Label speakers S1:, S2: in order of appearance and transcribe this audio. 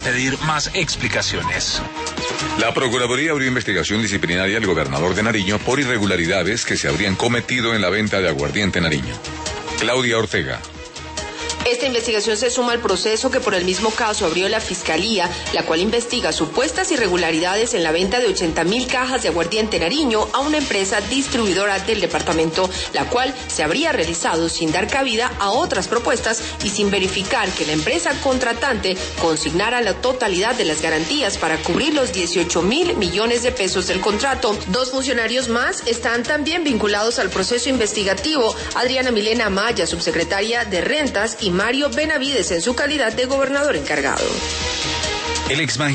S1: Pedir más explicaciones.
S2: La Procuraduría abrió investigación disciplinaria al gobernador de Nariño por irregularidades que se habrían cometido en la venta de aguardiente en Nariño. Claudia Ortega.
S3: Esta investigación se suma al proceso que por el mismo caso abrió la Fiscalía, la cual investiga supuestas irregularidades en la venta de 80.000 cajas de aguardiente Nariño a una empresa distribuidora del departamento, la cual se habría realizado sin dar cabida a otras propuestas y sin verificar que la empresa contratante consignara la totalidad de las garantías para cubrir los 18.000 millones de pesos del contrato. 2 funcionarios más están también vinculados al proceso investigativo: Adriana Milena Amaya, subsecretaria de Rentas, y Mario Benavides en su calidad de gobernador encargado.
S1: El ex